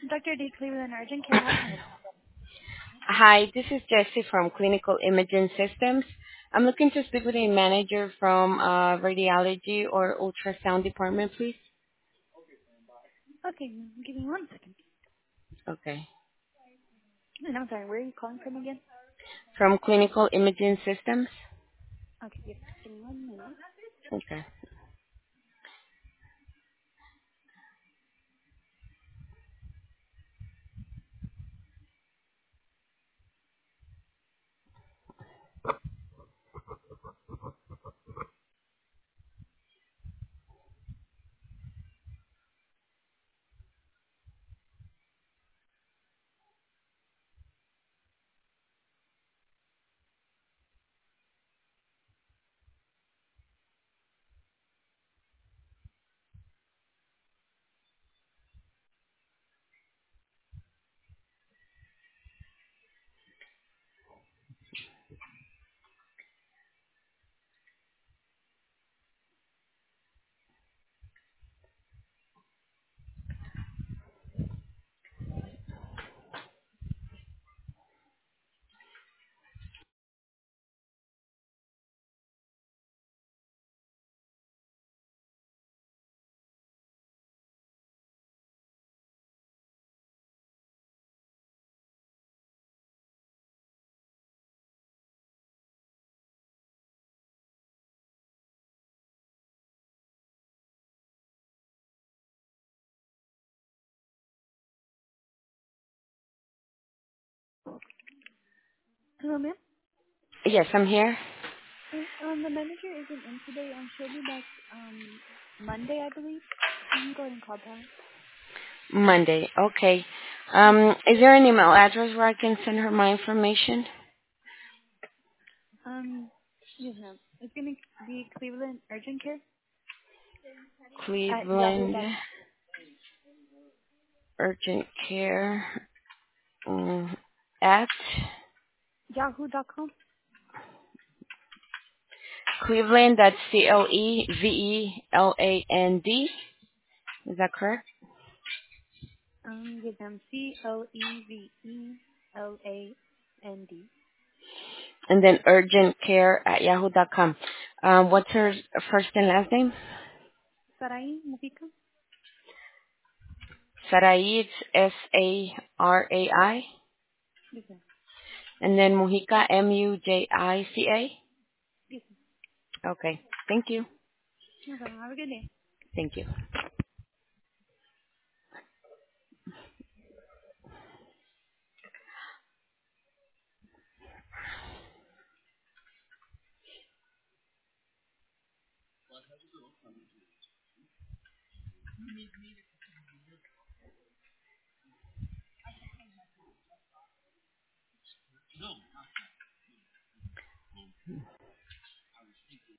Dr. D. Cleveland Urgent Care. How can I help? Hi, this is Jessie from Clinical Imaging Systems. I'm looking to speak with a manager from radiology or ultrasound department, please. Okay, give me 1 second. Okay. And I'm sorry, where are you calling from again? From Clinical Imaging Systems? Okay, yes. Give me 1 minute. Okay. Hello, ma'am. Yes, I'm here. The manager isn't in today. She'll be back Monday, I believe. You can go ahead and call back. Monday. Okay. Yes. Is there an email address where I can send her my information? Yes, ma'am. It's gonna be Cleveland Urgent Care at Cleveland yahoo.com. Urgent Care at Yahoo.com. Cleveland. That's Cleveland. Is that correct? Yes, ma'am. Cleveland. And then urgentcare@yahoo.com. What's her first and last name? Sarai Mujica. Sarai, it's Sarai. Yes, ma'am. And then Mujica, Mujica. Yes, Okay. Thank you. ma'am. No problem. Have a good day. Thank you.